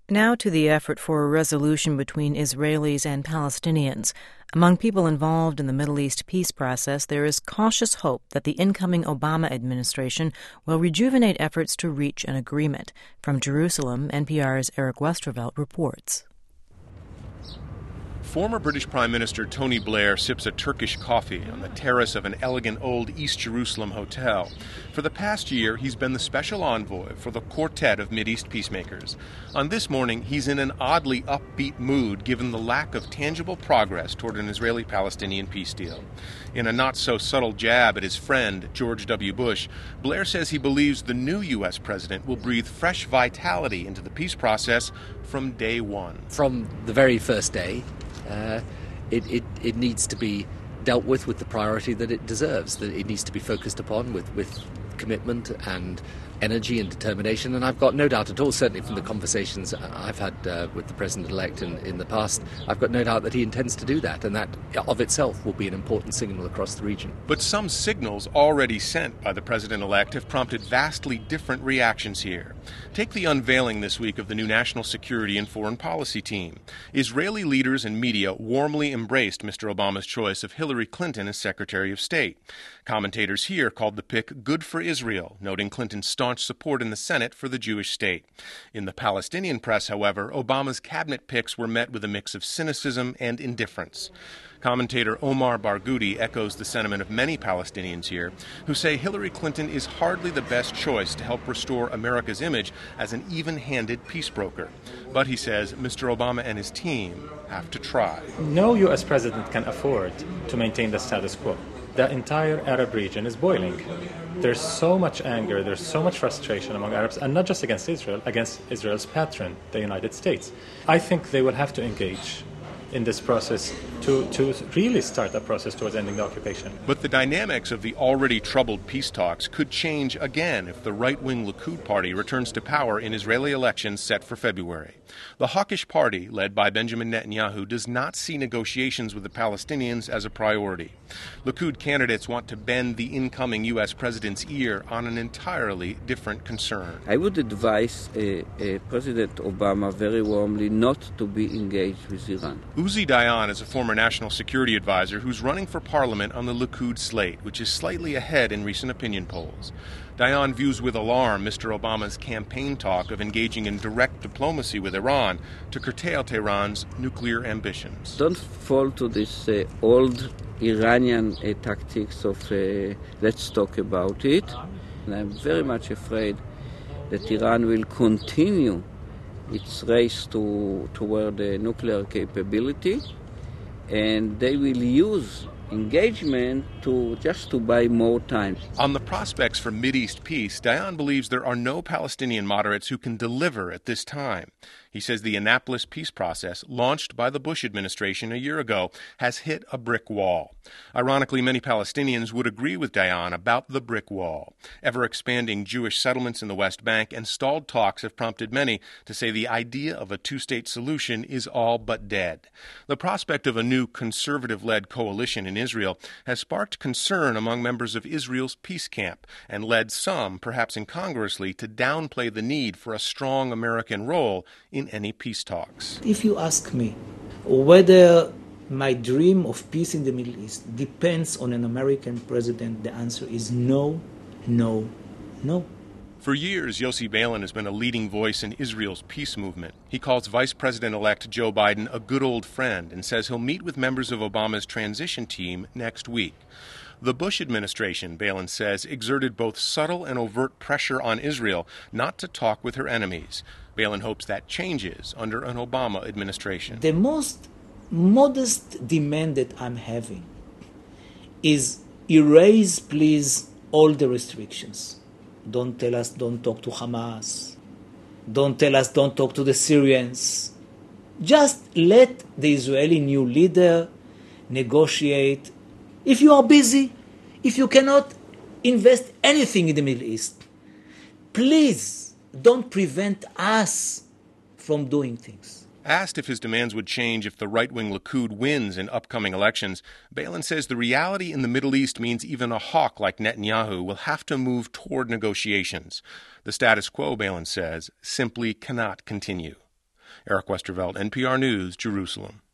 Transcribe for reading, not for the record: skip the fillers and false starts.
Now to the effort for a resolution between Israelis and Palestinians. Among people involved in the Middle East peace process, there is cautious hope that the incoming Obama administration will rejuvenate efforts to reach an agreement. From Jerusalem, NPR's Eric Westervelt reports. Former British Prime Minister Tony Blair sips a Turkish coffee on the terrace of an elegant old East Jerusalem hotel. For the past year, he's been the special envoy for the quartet of Mideast peacemakers. On this morning, he's in an oddly upbeat mood given the lack of tangible progress toward an Israeli-Palestinian peace deal. In a not-so-subtle jab at his friend, George W. Bush, Blair says he believes the new U.S. president will breathe fresh vitality into the peace process from day one. From the very first day, it needs to be dealt with the priority that it deserves, that it needs to be focused upon with commitment and energy and determination. And I've got no doubt at all, certainly from the conversations I've had with the President-elect in the past, I've got no doubt that he intends to do that, and that of itself will be an important signal across the region. But some signals already sent by the President-elect have prompted vastly different reactions here. Take the unveiling this week of the new National Security and Foreign Policy team. Israeli leaders and media warmly embraced Mr. Obama's choice of Hillary Clinton as Secretary of State. Commentators here called the pick good for Israel, noting Clinton's staunch support in the Senate for the Jewish state. In the Palestinian press, however, Obama's cabinet picks were met with a mix of cynicism and indifference. Commentator Omar Barghouti echoes the sentiment of many Palestinians here, who say Hillary Clinton is hardly the best choice to help restore America's image as an even-handed peace broker. But he says Mr. Obama and his team have to try. No U.S. president can afford to maintain the status quo. The entire Arab region is boiling. There's so much anger, there's so much frustration among Arabs, and not just against Israel, against Israel's patron, the United States. I think they will have to engage in this process to really start a process towards ending the occupation. But the dynamics of the already troubled peace talks could change again if the right-wing Likud party returns to power in Israeli elections set for February. The hawkish party, led by Benjamin Netanyahu, does not see negotiations with the Palestinians as a priority. Likud candidates want to bend the incoming U.S. president's ear on an entirely different concern. I would advise President Obama very warmly not to be engaged with Iran. Uzi Dayan is a former national security advisor who's running for parliament on the Likud slate, which is slightly ahead in recent opinion polls. Dayan views with alarm Mr. Obama's campaign talk of engaging in direct diplomacy with Iran to curtail Tehran's nuclear ambitions. Don't fall to this old Iranian tactics of let's talk about it. And I'm very much afraid that Iran will continue its race toward the nuclear capability, and they will use engagement to buy more time. On the prospects for Mideast peace, Dayan believes there are no Palestinian moderates who can deliver at this time. He says the Annapolis peace process, launched by the Bush administration a year ago, has hit a brick wall. Ironically, many Palestinians would agree with Dayan about the brick wall. Ever-expanding Jewish settlements in the West Bank and stalled talks have prompted many to say the idea of a two-state solution is all but dead. The prospect of a new conservative-led coalition in Israel has sparked concern among members of Israel's peace camp and led some, perhaps incongruously, to downplay the need for a strong American role in any peace talks. If you ask me whether my dream of peace in the Middle East depends on an American president, the answer is no, no, no. For years, Yossi Beilin has been a leading voice in Israel's peace movement. He calls Vice President-elect Joe Biden a good old friend and says he'll meet with members of Obama's transition team next week. The Bush administration, Beilin says, exerted both subtle and overt pressure on Israel not to talk with her enemies. Beilin hopes that changes under an Obama administration. The most modest demand that I'm having is erase, please, all the restrictions. Don't tell us don't talk to Hamas. Don't tell us don't talk to the Syrians. Just let the Israeli new leader negotiate. If you are busy, if you cannot invest anything in the Middle East, please don't prevent us from doing things. Asked if his demands would change if the right-wing Likud wins in upcoming elections, Beilin says the reality in the Middle East means even a hawk like Netanyahu will have to move toward negotiations. The status quo, Beilin says, simply cannot continue. Eric Westervelt, NPR News, Jerusalem.